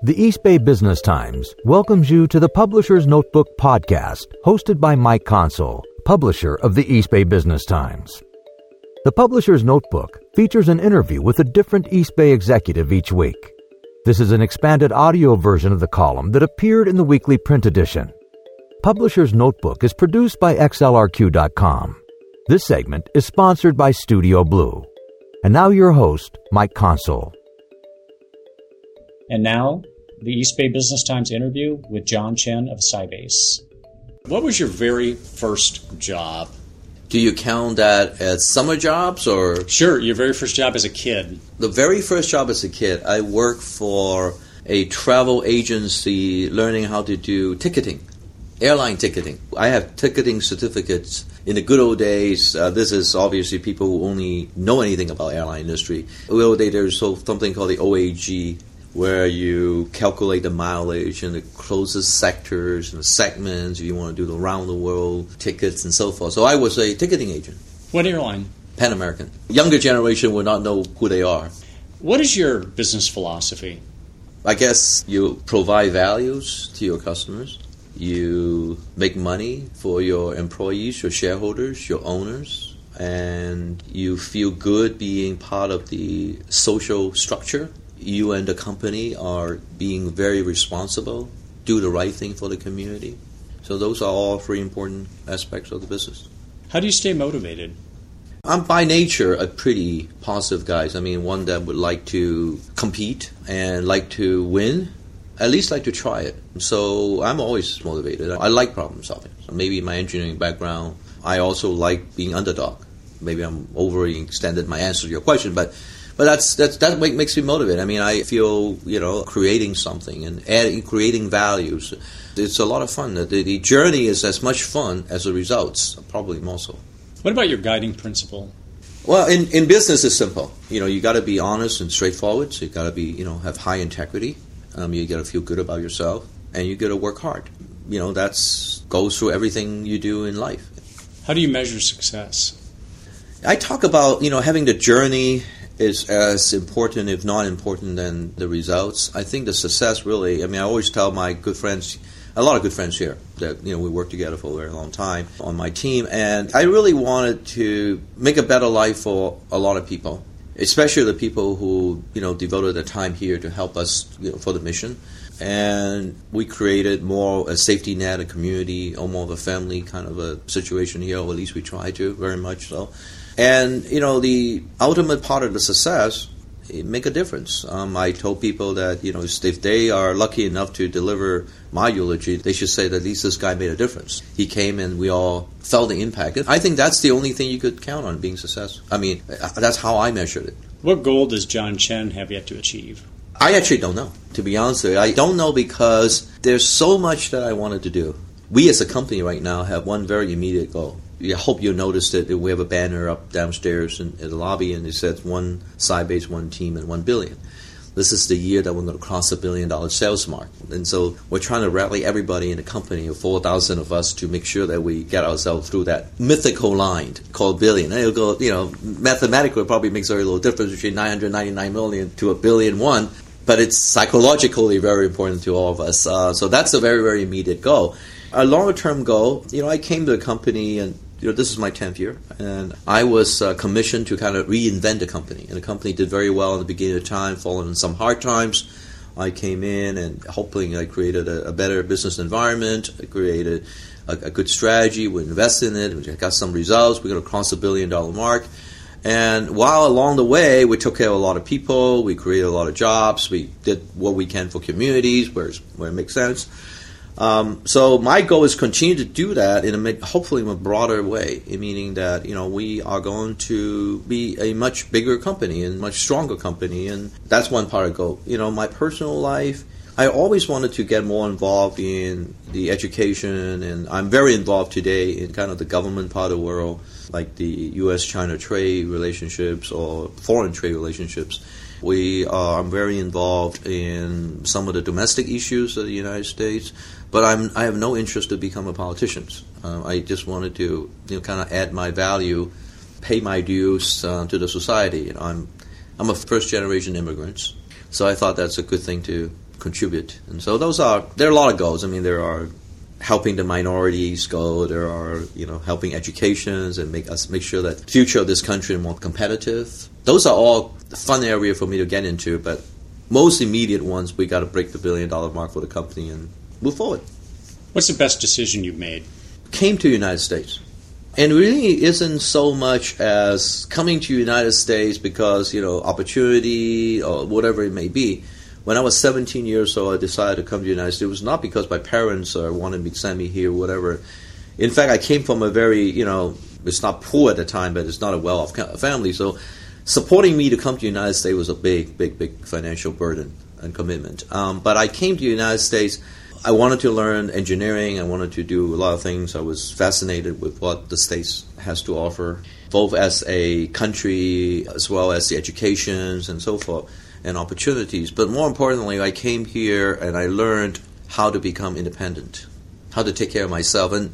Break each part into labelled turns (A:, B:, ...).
A: The East Bay Business Times welcomes you to the Publisher's Notebook podcast, hosted by Mike Consul, publisher of the East Bay Business Times. The Publisher's Notebook features an interview with a different East Bay executive each week. This is an expanded audio version of the column that appeared in the weekly print edition. Publisher's Notebook is produced by XLRQ.com. This segment is sponsored by Studio Blue. And now your host, Mike Consul.
B: And now, the East Bay Business Times interview with John Chen of Sybase. What was your very first job?
C: Do you count that as summer jobs or?
B: Sure, your very first job as a kid.
C: The very first job as a kid, I worked for a travel agency learning how to do ticketing, airline ticketing. I have ticketing certificates. In the good old days, this is obviously people who only know anything about airline industry. In the old days, there's something called the OAG, where you calculate the mileage and the closest sectors and the segments if you want to do the round-the-world tickets and so forth. So I was a ticketing agent.
B: What airline?
C: Pan American. Younger generation will not know who they are.
B: What is your business philosophy?
C: I guess you provide values to your customers. You make money for your employees, your shareholders, your owners, and you feel good being part of the social structure. You and the company are being very responsible, do the right thing for the community. So those are all three important aspects of the business.
B: How do you stay motivated?
C: I'm by nature a pretty positive guy. I mean, one that would like to compete and like to win, at least like to try it. So I'm always motivated. I like problem solving. So maybe my engineering background, I also like being underdog. Maybe I'm overextended my answer to your question, but that makes me motivated. I mean, I feel, creating something and creating values. It's a lot of fun. The journey is as much fun as the results, probably more so.
B: What about your guiding principle?
C: Well, in business, it's simple. You got to be honest and straightforward. So you got to be, have high integrity. You got to feel good about yourself, and you got to work hard. That goes through everything you do in life.
B: How do you measure success? I
C: talk about, having the journey is as important, if not important, than the results. I think the success really, I always tell my good friends, a lot of good friends here, that we worked together for a very long time on my team, and I really wanted to make a better life for a lot of people, especially the people who, devoted their time here to help us, for the mission. And we created more a safety net, a community, almost a family kind of a situation here, or at least we try to, very much so. And, the ultimate part of the success, make a difference. I told people that, if they are lucky enough to deliver my eulogy, they should say that at least this guy made a difference. He came and we all felt the impact. I think that's the only thing you could count on being successful. That's how I measured it.
B: What goal does John Chen have yet to achieve?
C: I actually don't know, to be honest with you. I don't know because there's so much that I wanted to do. We as a company right now have one very immediate goal. I hope you noticed it. We have a banner up downstairs in the lobby, and it says one Sybase, one team, and 1 billion. This is the year that we're going to cross $1 billion sales mark. And so we're trying to rally everybody in the company, 4,000 of us, to make sure that we get ourselves through that mythical line called billion. And it'll go, mathematically it probably makes very little difference between 999 million to $1 billion one, but it's psychologically very important to all of us. So that's a very, very immediate goal. A longer-term goal, I came to the company and this is my 10th year, and I was commissioned to kind of reinvent the company. And the company did very well in the beginning of the time, following some hard times. I came in and hopefully I created a better business environment. I created a good strategy. We invested in it. We got some results. We're going to cross $1 billion mark. And while along the way, we took care of a lot of people. We created a lot of jobs. We did what we can for communities where it makes sense. So my goal is continue to do that hopefully in a broader way, meaning that, we are going to be a much bigger company and much stronger company, and that's one part of the goal. My personal life, I always wanted to get more involved in the education, and I'm very involved today in kind of the government part of the world, like the U.S.-China trade relationships or foreign trade relationships. I'm very involved in some of the domestic issues of the United States, but I have no interest to become a politician. I just wanted to kind of add my value, pay my dues to the society. I'm a first-generation immigrant, so I thought that's a good thing to contribute. And so there are a lot of goals. I mean, there are helping the minorities go, there are, helping educations and make sure that the future of this country is more competitive. Those are all fun area for me to get into, but most immediate ones, we got to break the $1 billion mark for the company and move forward.
B: What's the best decision you've made?
C: Came to the United States. And it really isn't so much as coming to the United States because, opportunity or whatever it may be. When I was 17 years old, I decided to come to the United States. It was not because my parents wanted me to send me here, whatever. In fact, I came from a very, it's not poor at the time, but it's not a well-off family. So supporting me to come to the United States was a big, big, big financial burden and commitment. But I came to the United States. I wanted to learn engineering. I wanted to do a lot of things. I was fascinated with what the States has to offer, both as a country as well as the educations and so forth and opportunities. But more importantly, I came here and I learned how to become independent, how to take care of myself. And,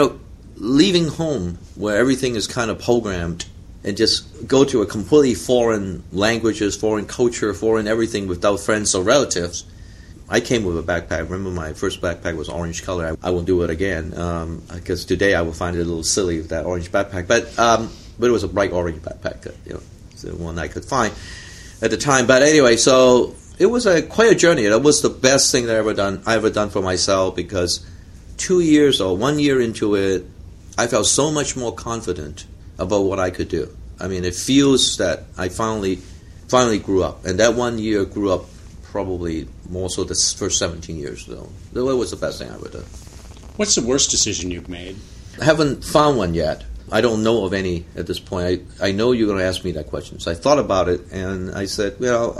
C: leaving home where everything is kind of programmed and just go to a completely foreign languages, foreign culture, foreign everything without friends or relatives. I came with a backpack. I remember my first backpack was orange color. I will do it again because today I will find it a little silly with that orange backpack. But it was a bright orange backpack. It's the one I could find at the time. But anyway, so it was quite a journey. That was the best thing that I ever done for myself because 2 years or 1 year into it, I felt so much more confident about what I could do. I mean, it feels that I finally grew up, and that 1 year grew up. Probably more so the first 17 years, though. That was the best thing I ever done.
B: What's the worst decision you've made?
C: I haven't found one yet. I don't know of any at this point. I know you're going to ask me that question. So I thought about it, and I said,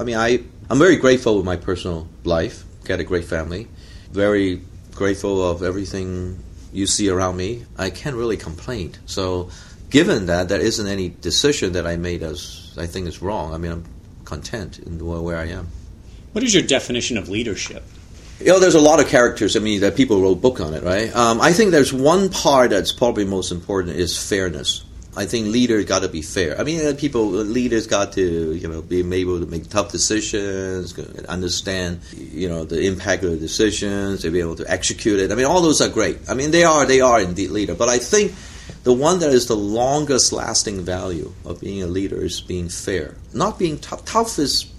C: I'm very grateful with my personal life. Got a great family. Very grateful of everything you see around me. I can't really complain. So given that, there isn't any decision that I made as I think is wrong. I'm content in where I am.
B: What is your definition of leadership?
C: There's a lot of characters. That people wrote a book on it, right? I think there's one part that's probably most important is fairness. I think leaders got to be fair. Leaders got to, be able to make tough decisions, understand, the impact of the decisions, to be able to execute it. All those are great. They are indeed leader. But I think the one that is the longest lasting value of being a leader is being fair. Not being tough. Tough is...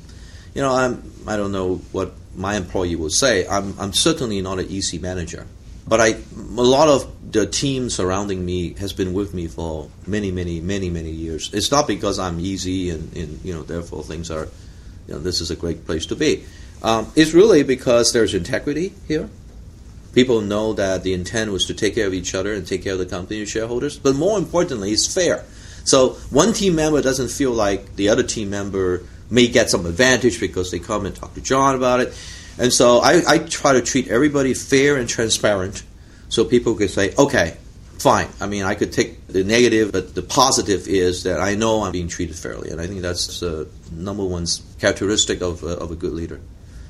C: I don't know what my employee will say. I'm certainly not an easy manager. But a lot of the team surrounding me has been with me for many, many, many, many years. It's not because I'm easy and therefore things are, this is a great place to be. It's really because there's integrity here. People know that the intent was to take care of each other and take care of the company and shareholders. But more importantly, it's fair. So one team member doesn't feel like the other team member may get some advantage because they come and talk to John about it. And so I try to treat everybody fair and transparent so people can say, okay, fine. I could take the negative, but the positive is that I know I'm being treated fairly. And I think that's the number one characteristic of a good leader.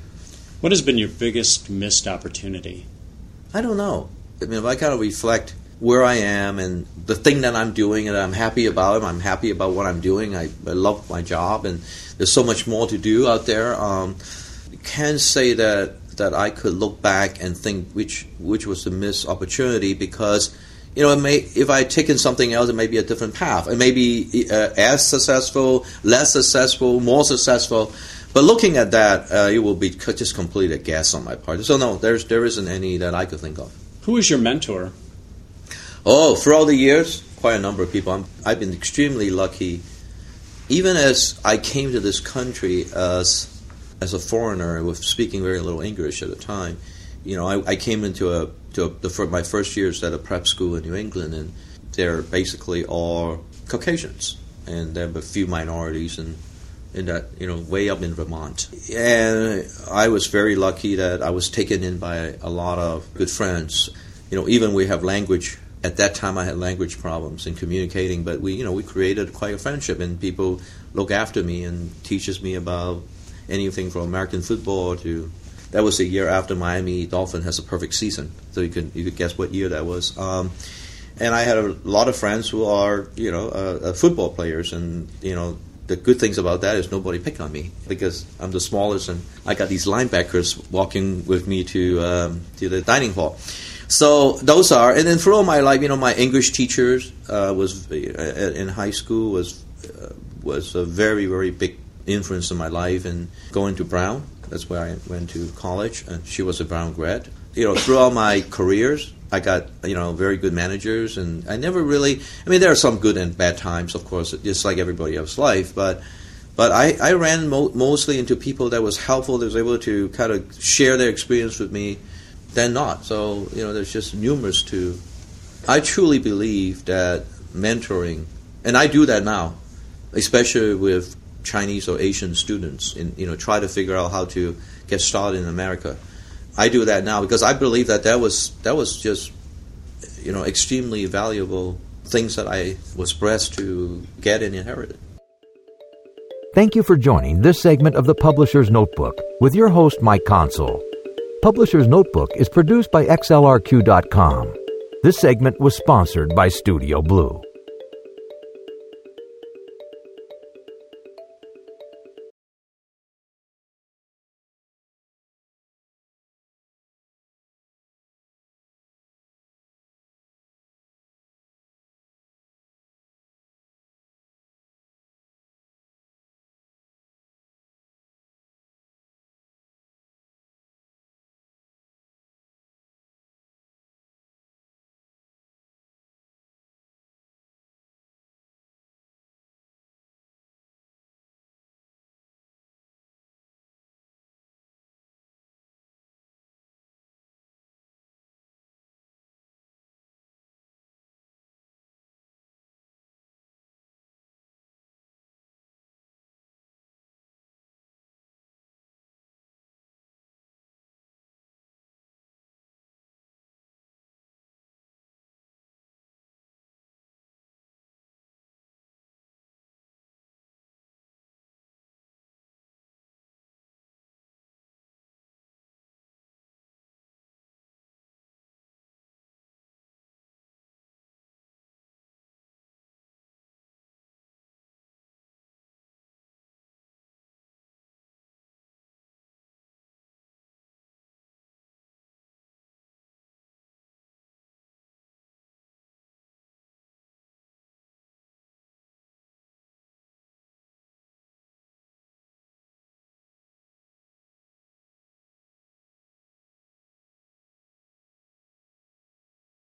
B: What has been your biggest missed opportunity?
C: I don't know. If I kind of reflect where I am and the thing that I'm doing and I'm happy about it. I'm happy about what I'm doing. I love my job and there's so much more to do out there. You can't say that I could look back and think which was the missed opportunity because, if I had taken something else, it may be a different path. It may be as successful, less successful, more successful. But looking at that, it will be just completely a guess on my part. So no, there isn't any that I could think of.
B: Who is your mentor?
C: Throughout the years, quite a number of people. I've been extremely lucky. Even as I came to this country as a foreigner with speaking very little English at the time, I came into my first years at a prep school in New England, and they're basically all Caucasians, and there were a few minorities, and in that, way up in Vermont. And I was very lucky that I was taken in by a lot of good friends. Even we have language. At that time, I had language problems in communicating, but we created quite a friendship, and people look after me and teaches me about anything from American football to. That was the year after Miami Dolphin has a perfect season, so you could guess what year that was. And I had a lot of friends who are football players, and the good things about that is nobody picked on me because I'm the smallest, and I got these linebackers walking with me to the dining hall. So those are, and then throughout my life, my English teachers was in high school was a very, very big influence in my life. And going to Brown, that's where I went to college, and she was a Brown grad. Throughout my careers, I got very good managers, and I never really. I mean, there are some good and bad times, of course, just like everybody else's life. But I ran mostly into people that was helpful, that was able to kind of share their experience with me. Than not. So, there's just numerous to. I truly believe that mentoring, and I do that now, especially with Chinese or Asian students, try to figure out how to get started in America. I do that now because I believe that was just, extremely valuable things that I was blessed to get and inherit.
A: Thank you for joining this segment of the Publisher's Notebook with your host, Mike Consul. Publisher's Notebook is produced by XLRQ.com. This segment was sponsored by Studio Blue.